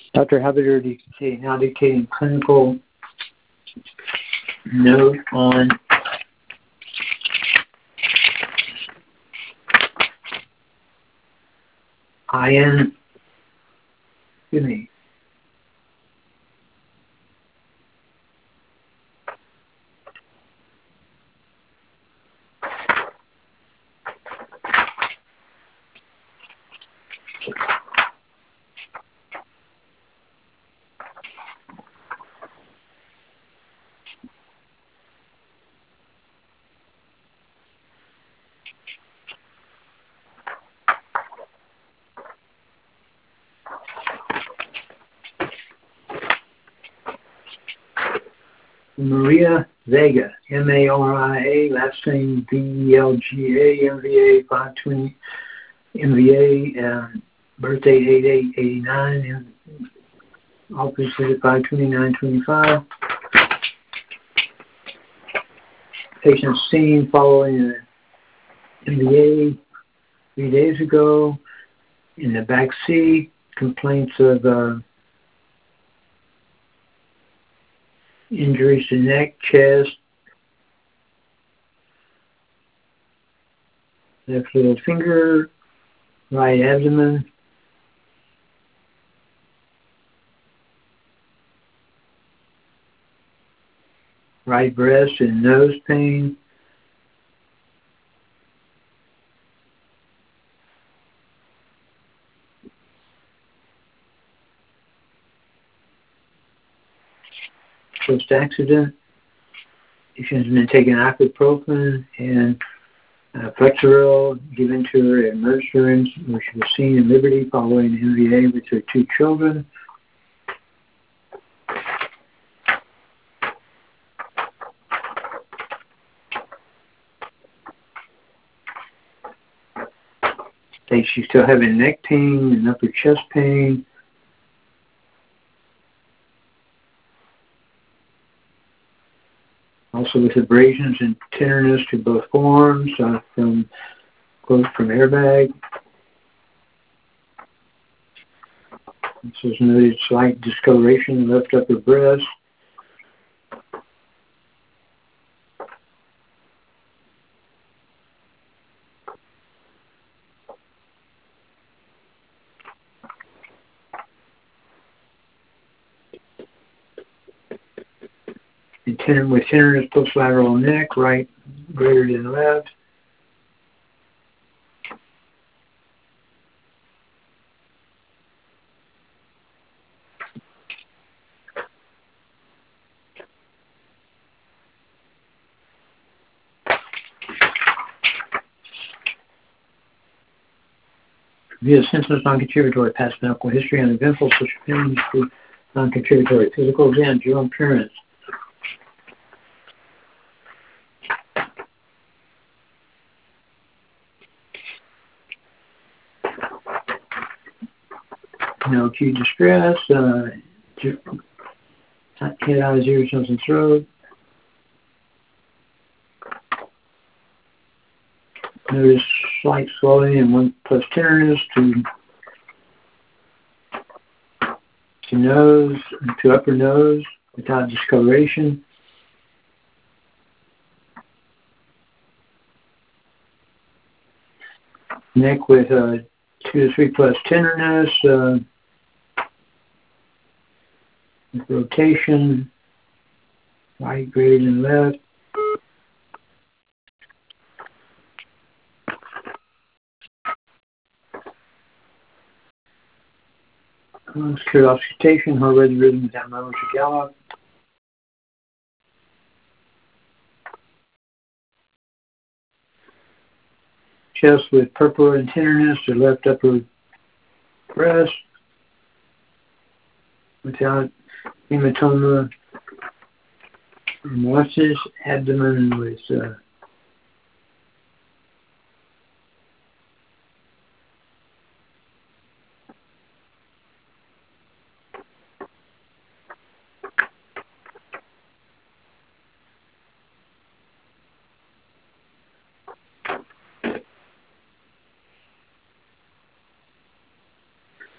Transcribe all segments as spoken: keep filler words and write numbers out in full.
Doctor Habider dictating, now dictating clinical note on iron, excuse me, Maria Vega, M A R I A, last name V E L G A, M V A five twenty, M V A, um, birthday eight eight eighty-nine, office visit five twenty-nine twenty-five. Patient seen following an M V A three days ago in the back seat, complaints of uh, injuries to neck, chest, left little finger, right abdomen, right breast and nose pain. Post-accident, patient's been taking ibuprofen and uh, Flexeril given to her at Mercer, where she was seen in Liberty following M V A with her two children. They, she's still having neck pain and upper chest pain. Also with abrasions and tenderness to both forearms uh, from quote from airbag. This is noted slight discoloration in the left upper breast. And tender, with tenderness postlateral neck, right greater than left. Via symptoms non-contributory past medical history and eventful social pain history non-contributory physical exam, general appearance. No acute distress, uh, head, eyes, ears, nose, and throat. Notice slight swelling and one plus tenderness to to nose, to upper nose without discoloration. Neck with uh, two to three plus tenderness, uh, with rotation, right greater than left. Secured auscultation, heart rate rhythm without murmurs or gallop. Chest with purpura and tenderness to left upper breast without hematoma. Hemolysis, abdomen with uh,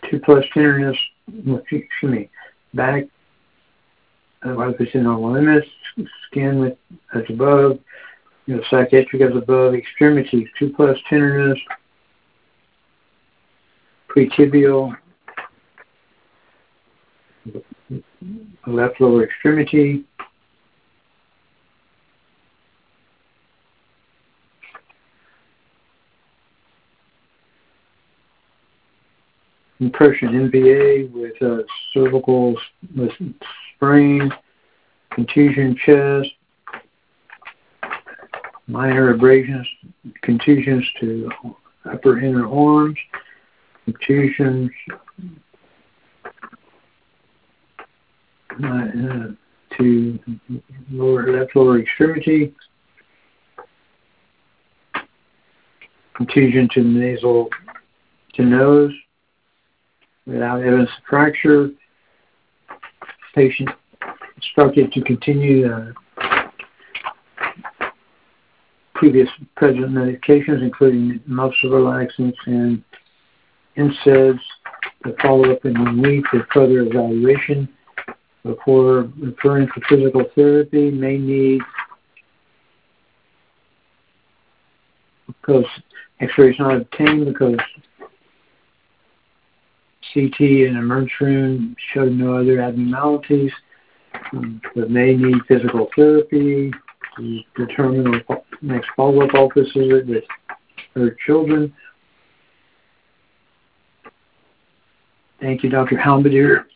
two plus tenderness, excuse me, back, otherwise within normal limits, skin with, as above, you know, psychiatric as above, extremities, two plus tenderness, pretibial, left lower extremity, compression M V A with uh, cervical with sprain, contusion chest, minor abrasions, contusions to upper inner arms, contusions uh, to lower left lower extremity, contusion to nasal to nose without evidence of fracture. Patient instructed to continue uh, previous present medications, including muscle relaxants and N SAIDs, to follow up in one week for further evaluation before referring for physical therapy. May need, because X-ray is not obtained because C T in emergency room showed no other abnormalities, um, but may need physical therapy to determine the next follow-up office visit with her children. Thank you, Doctor Halberdier.